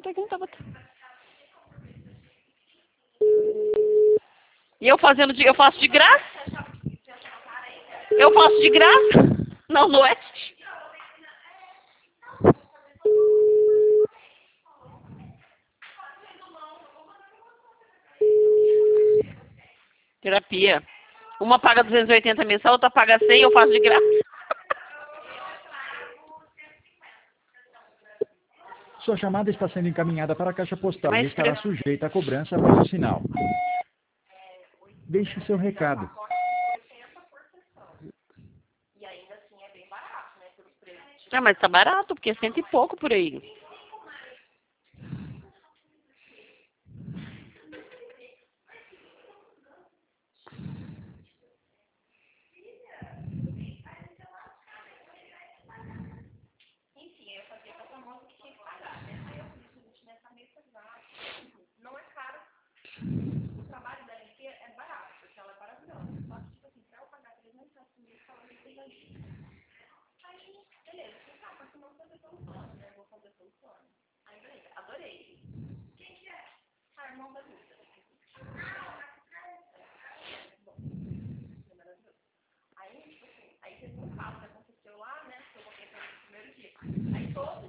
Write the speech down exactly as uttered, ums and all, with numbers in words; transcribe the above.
até que não tava... E eu fazendo de... Eu faço de graça? Eu faço de graça? Não, no oeste. Terapia. Uma paga duzentos e oitenta mensal, outra paga cem, eu faço de graça. Sua chamada está sendo encaminhada para a caixa postal Mas e estará sujeita à cobrança após o sinal. Deixe seu recado. Ah, mas tá barato, porque é cento e pouco por aí. Aí teve um caso que aconteceu lá, né? Que eu coloquei para o primeiro dia. Aí todo